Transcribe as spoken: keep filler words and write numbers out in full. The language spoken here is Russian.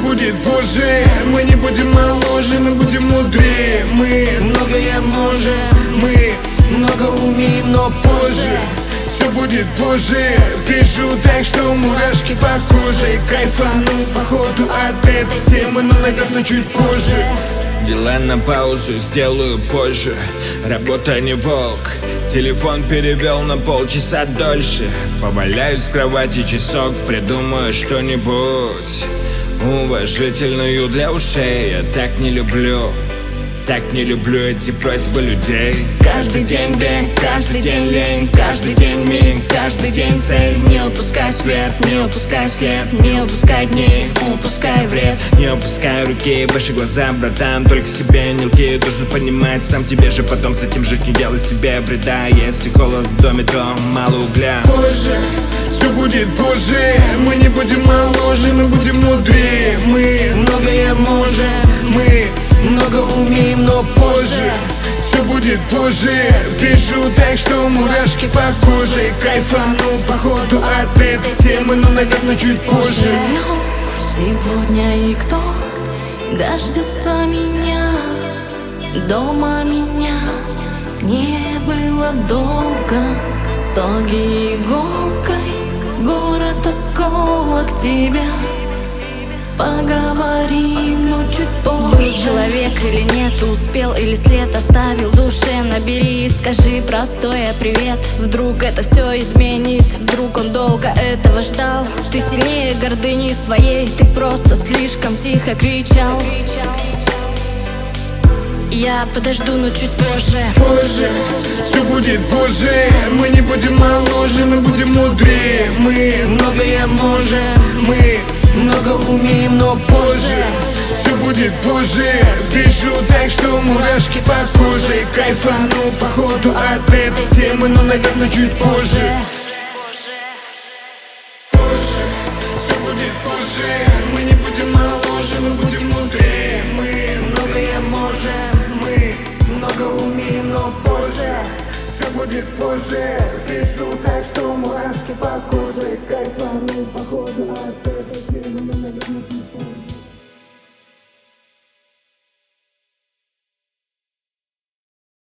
будет позже. Мы не будем моложе, мы будем мудрее. Мы многое можем, мы много умеем, но позже. Все будет позже. Пишу так, что мурашки по коже. Кайфану походу от этой темы, но, наверное, чуть позже. Дела на паузу сделаю позже. Работа не волк. Телефон перевел на полчаса дольше. Поваляюсь в кровати часок, придумаю что-нибудь уважительную для ушей. Я так не люблю, так не люблю эти просьбы людей. Каждый день бег, каждый день лень, каждый день миг, каждый день цель. Не упускай свет, не упускай след, не упускай дни, упускай вред. Не упускай руки, ваши глаза, братан, только себе не лги. Должен понимать сам тебе же, потом с этим жить, не делай себе вреда. Если холод в доме, то мало угля. Позже, все будет позже. Мы не будем моложе, мы будем мудрее. Мы многое можем, мы много умеем, но позже. Все будет позже. Пишу так, что мурашки по коже. Кайфану походу от этой темы, но, наверное, чуть позже. Живем сегодня, и кто дождется меня? Дома меня не было долго. Стоги иголкой, город осколок тебя. Поговорим, но чуть позже. Был человек или нет, успел или след оставил в душе. Набери и скажи простое привет. Вдруг это все изменит, вдруг он долго этого ждал. Ты сильнее гордыни своей, ты просто слишком тихо кричал. Я подожду, но чуть позже. Позже, все будет позже. Мы не будем моложе, мы будем мудрее. Мы многое можем, мы много умеем, но позже. Все будет позже. Пишу так, что мурашки по коже. Кайфану походу от этой темы, но, наверное, чуть позже. Позже, все будет позже. Мы не будем моложе, мы будем мудрее. Мы многое можем, мы много умеем, но позже. Все будет позже. Пишу так, что мурашки по коже. Кайфану походу от этой темы.